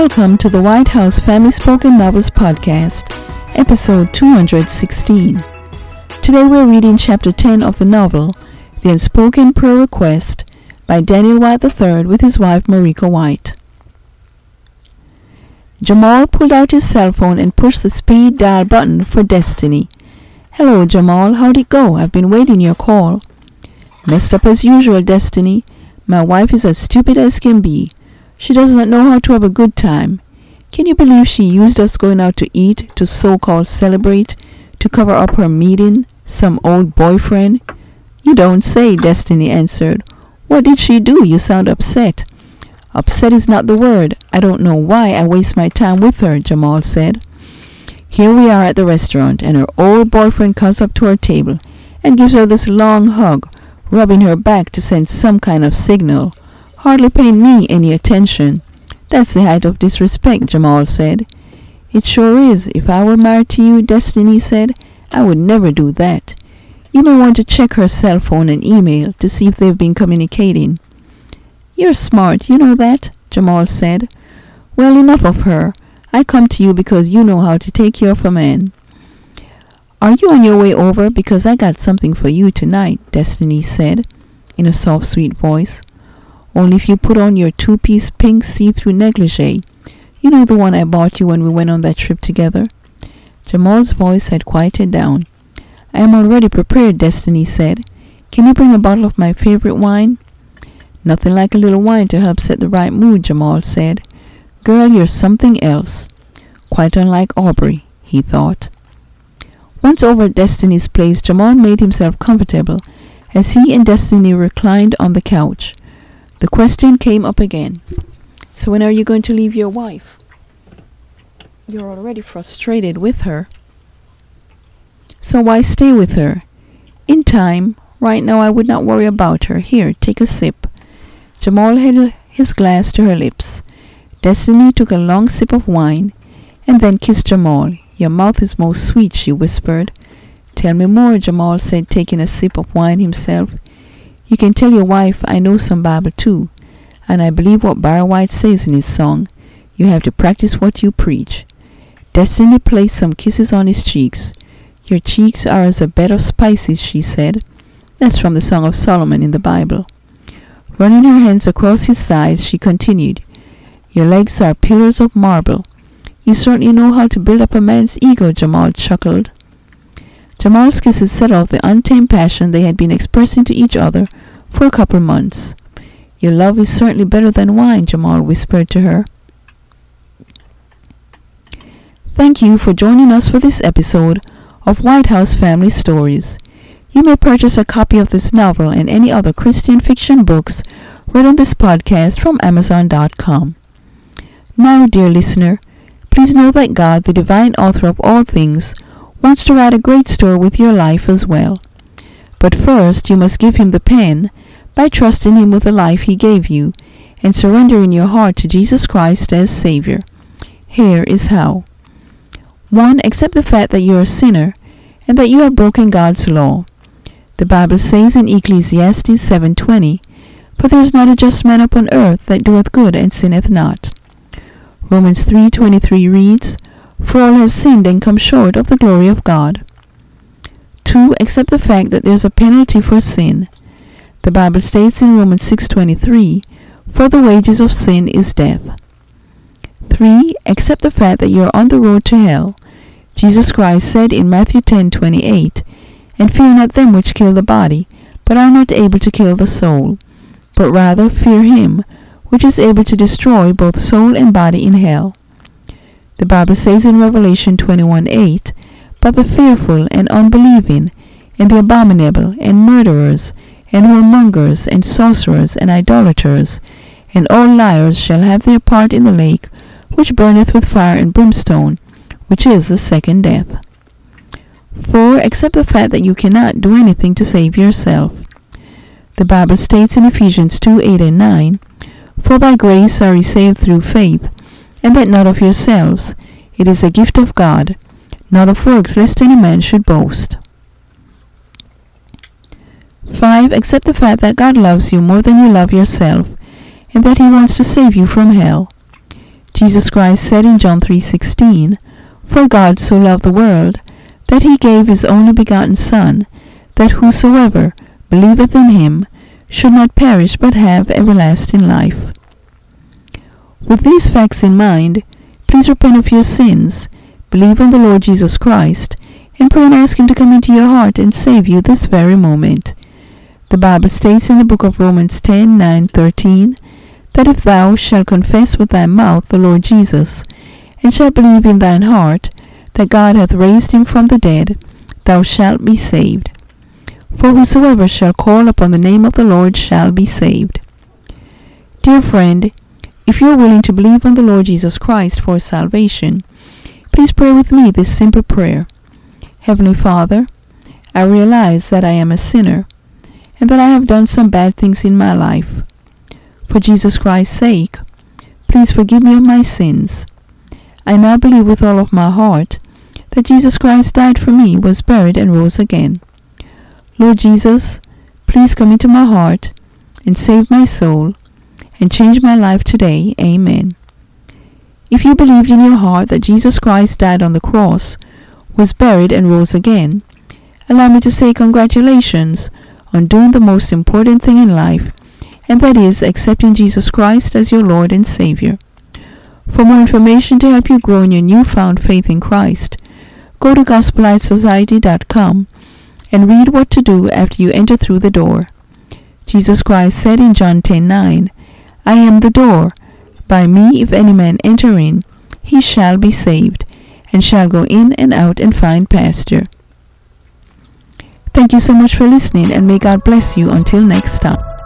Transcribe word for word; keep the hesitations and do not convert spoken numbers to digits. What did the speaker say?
Welcome to the White House Family Spoken Novels Podcast, episode two hundred sixteen. Today we're reading chapter ten of the novel, The Unspoken Prayer Request, by Daniel White the third with his wife Marika White. Jamal pulled out his cell phone and pushed the speed dial button for Destiny. "Hello, Jamal. How'd it go? I've been waiting your call." "Messed up as usual, Destiny. My wife is as stupid as can be. She does not know how to have a good time. Can you believe she used us going out to eat to so-called celebrate, to cover up her meeting some old boyfriend?" "You don't say," Destiny answered. "What did she do? You sound upset." "Upset is not the word. I don't know why I waste my time with her," Jamal said. "Here we are at the restaurant, and her old boyfriend comes up to her table and gives her this long hug, rubbing her back to send some kind of signal, hardly paying me any attention. That's the height of disrespect," Jamal said. "It sure is. If I were married to you," Destiny said, "I would never do that. You may want to check her cell phone and email to see if they've been communicating." "You're smart, you know that," Jamal said. "Well, enough of her. I come to you because you know how to take care of a man." "Are you on your way over? Because I got something for you tonight," Destiny said, in a soft, sweet voice. "Only if you put on your two-piece pink see-through negligee. You know, the one I bought you when we went on that trip together." Jamal's voice had quieted down. "I am already prepared," Destiny said. "Can you bring a bottle of my favorite wine?" "Nothing like a little wine to help set the right mood," Jamal said. "Girl, you're something else." Quite unlike Aubrey, he thought. Once over at Destiny's place, Jamal made himself comfortable as he and Destiny reclined on the couch. The question came up again. "So when are you going to leave your wife? You're already frustrated with her. So why stay with her?" "In time. Right now I would not worry about her. Here, take a sip." Jamal held his glass to her lips. Destiny took a long sip of wine and then kissed Jamal. "Your mouth is most sweet," she whispered. "Tell me more," Jamal said, taking a sip of wine himself. "You can tell your wife I know some Bible too, and I believe what Barry White says in his song, 'You have to practice what you preach.'" Destiny placed some kisses on his cheeks. "Your cheeks are as a bed of spices," she said. That's from the Song of Solomon in the Bible. Running her hands across his thighs, she continued, "Your legs are pillars of marble. You certainly know how to build up a man's ego," Jamal chuckled. Jamal's kisses set off the untamed passion they had been expressing to each other for a couple months. "Your love is certainly better than wine," Jamal whispered to her. Thank you for joining us for this episode of White House Family Stories. You may purchase a copy of this novel and any other Christian fiction books read on this podcast from Amazon dot com. Now, dear listener, please know that God, the divine author of all things, wants to write a great story with your life as well. But first, you must give him the pen by trusting him with the life he gave you and surrendering your heart to Jesus Christ as Savior. Here is how. One, accept the fact that you are a sinner and that you have broken God's law. The Bible says in Ecclesiastes seven twenty, "For there is not a just man upon earth that doeth good and sinneth not." Romans three twenty-three reads, "For all have sinned and come short of the glory of God." Two, accept the fact that there is a penalty for sin. The Bible states in Romans six twenty-three, "For the wages of sin is death." Three, accept the fact that you are on the road to hell. Jesus Christ said in Matthew ten twenty-eight, "And fear not them which kill the body, but are not able to kill the soul, but rather fear him which is able to destroy both soul and body in hell." The Bible says in Revelation twenty-one eight, "But the fearful and unbelieving, and the abominable, and murderers, and whoremongers, and sorcerers, and idolaters, and all liars shall have their part in the lake, which burneth with fire and brimstone, which is the second death." Four, accept the fact that you cannot do anything to save yourself. The Bible states in Ephesians two eight and nine, "For by grace are ye saved through faith, and that not of yourselves. It is a gift of God, not of works, lest any man should boast." Five, accept the fact that God loves you more than you love yourself, and that he wants to save you from hell. Jesus Christ said in John three sixteen, "For God so loved the world, that he gave his only begotten Son, that whosoever believeth in him should not perish but have everlasting life." With these facts in mind, please repent of your sins, believe on the Lord Jesus Christ, and pray and ask him to come into your heart and save you this very moment. The Bible states in the book of Romans ten, nine, thirteen, that if thou shalt confess with thy mouth the Lord Jesus, and shalt believe in thine heart that God hath raised him from the dead, thou shalt be saved. For whosoever shall call upon the name of the Lord shall be saved. Dear friend, if you are willing to believe on the Lord Jesus Christ for salvation, please pray with me this simple prayer. Heavenly Father, I realize that I am a sinner, and that I have done some bad things in my life. For Jesus Christ's sake, please forgive me of my sins. I now believe with all of my heart that Jesus Christ died for me, was buried, and rose again. Lord Jesus, please come into my heart and save my soul and change my life today. Amen. If you believed in your heart that Jesus Christ died on the cross, was buried, and rose again, allow me to say congratulations on doing the most important thing in life, and that is accepting Jesus Christ as your Lord and Savior. For more information to help you grow in your newfound faith in Christ, go to gospel light society dot com and read what to do after you enter through the door. Jesus Christ said in John ten nine, "I am the door. By me if any man enter in, he shall be saved, and shall go in and out and find pasture." Thank you so much for listening, and may God bless you until next time.